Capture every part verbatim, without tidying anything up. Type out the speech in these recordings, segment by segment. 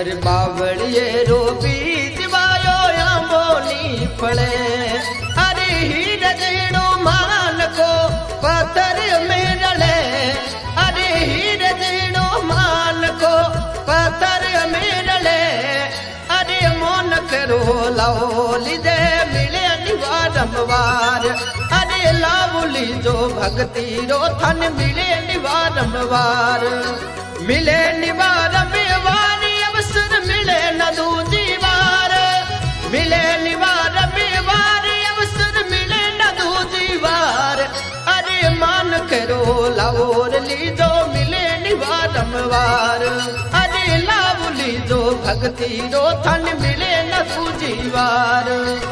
अरे बावड़िए रो बीज वायो आंबोनी फले अरे हीर जेड़ो मान को पत्थर में रले अरे हीर जेड़ो मान को पत्थर में रले अरे मोन करो लाओ लीजे मिले निवारमवार अरे लावली जो भक्ति रो थन मिले निवारमवार मिले निवारमवार अवसर मिले न दूजी बार मिले निवारमवार अवसर मिले न दूजी बार अरे मान करो लाओर लीजो मिले निवारमवार अरे लावली जो भक्ति रो थन मिले न दूजी बार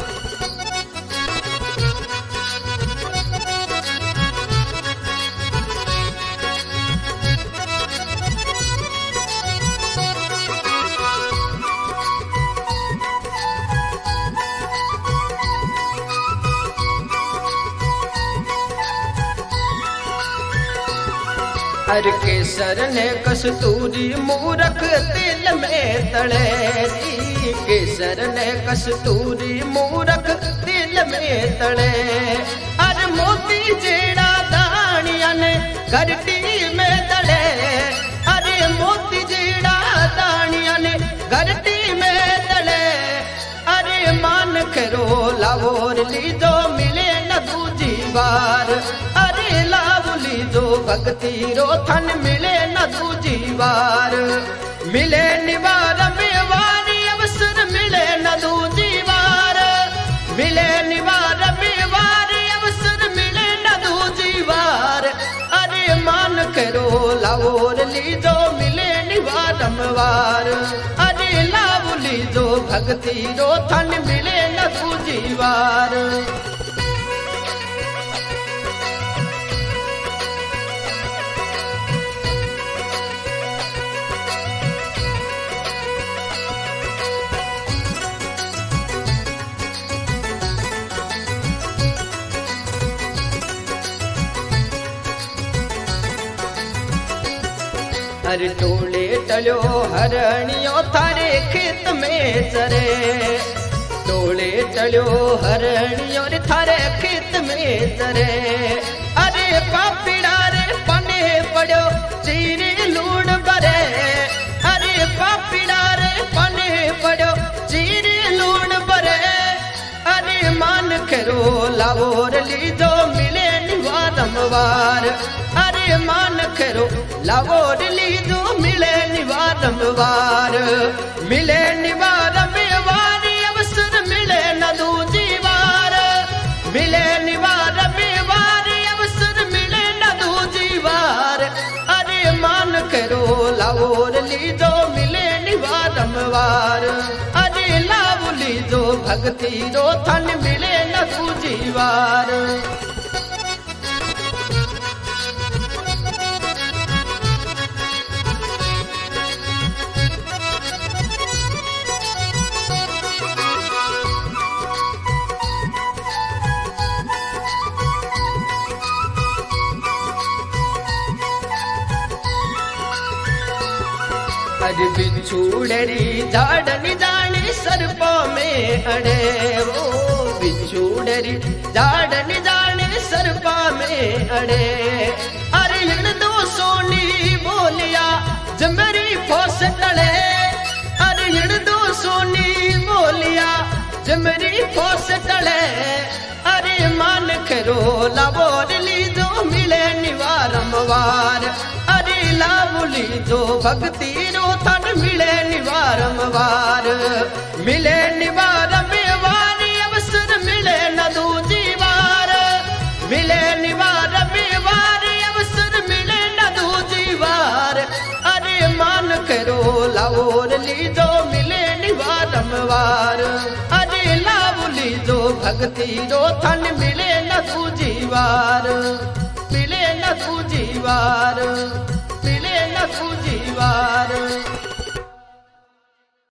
हर केसर ने कस्तूरी मूरख तिल में तले केसर ने कस्तूरी मूरख तिल में तले हर मोती जेड़ा दानिया ने करटी में तले अरे मोती जेड़ा दानिया ने करटी में तले अरे मान करो लाओर लीजो मिले न दूजी बार अरे लावली जो भक्ति रो थन मिले न दूजी बार मिले निवारमवार अवसर मिले न दूजी बार मिले निवारमवार अवसर मिले न दूजी बार अरे मान करो लाओर लीजो मिले निवारमवार अरे लावली जो भक्ति रो थन मिले न दूजी बार हर टोले टलो हरणियों थारे खेत में चरे टोले टलो हरणियों थारे खेत में चरे अरे पापीड़ा रे पने पड़ो चीरे लूण बरे अरे पापीड़ा रे पने पड़ो चीरे लूण बरे अरे मान करो लाओर लीजो मिले निवारमवार अरे मान करो लाओर लीजो मिले निवारमवार मिले निवारमवार अवसर मिले न दूजी बार मिले निवारमवार अवसर मिले न दूजी बार अरे मान करो लाओर लीजो मिले निवारमवार अरे लावली जो भक्ति रो थन मिले न दूजी बार अरे बिछुड़री झाड़नी जानी सर्पों में अड़े वो बिछुड़री झाड़नी जानी सर्पों में अड़े अरे इन दो सोनी बोलिया जमरी फोस टले अरे इन दो सोनी बोलिया जमरी फोस टले अरे मान करो लाओर लीजो मिले निवारमवार अरे लावली जो भक्ति रो थन मिले निवारमवार मिले निवारमवार अवसर मिले न दूजी बार मिले निवारमवार अवसर मिले न दूजी बार अरे मान करो लाओर लीजो मिले निवारमवार अरे लावली जो भक्ति रो थन मिले न दूजी बार मिले न दूजी बार मिले न दूजी